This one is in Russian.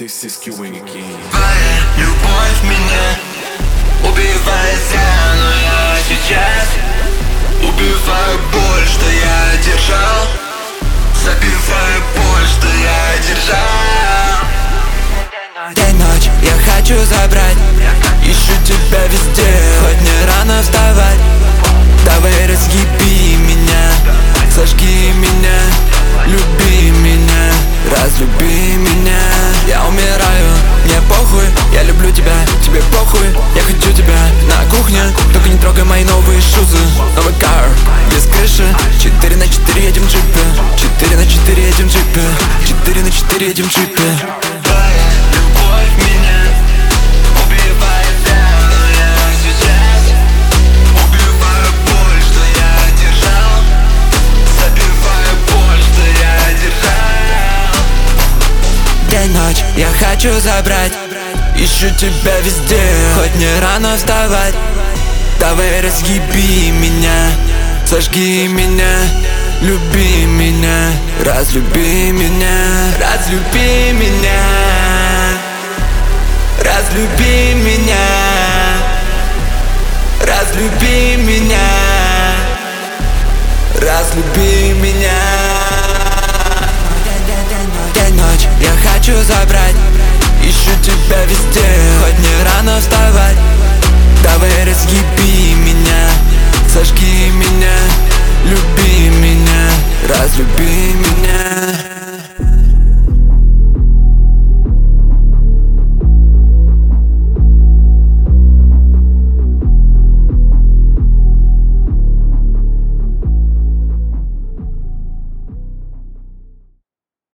This is Q-Wing again. Твоя любовь меня убивает зря, но я сейчас убиваю боль, что я держал, забиваю боль, что я держал. День-ночь я хочу забрать, ищу тебя везде, хоть не рано вставать. Давай разъеби меня, зажги меня, люби меня, разлюби меня. Я умираю, мне похуй, я люблю тебя, тебе похуй. Я хочу тебя на кухне, только не трогай мои новые шузы. Новый кар, без крыши, 4×4 едем в джипе, 4×4 едем в джипе, 4×4 едем в джипе. Твоя любовь меня убивает зря, но я сейчас убиваю боль, что я держал, забиваю боль, что я держал. День-ночь я хочу забрать, ищу тебя везде, хоть не рано вставать. Давай разъеби меня, зажги меня, люби меня, разлюби меня, разлюби меня, разлюби меня, разлюби меня, разлюби меня. День-ночь я хочу забрать, ищу тебя везде, хоть не рано вставать. Давай разъеби меня, зажги меня, люби меня, разлюби меня.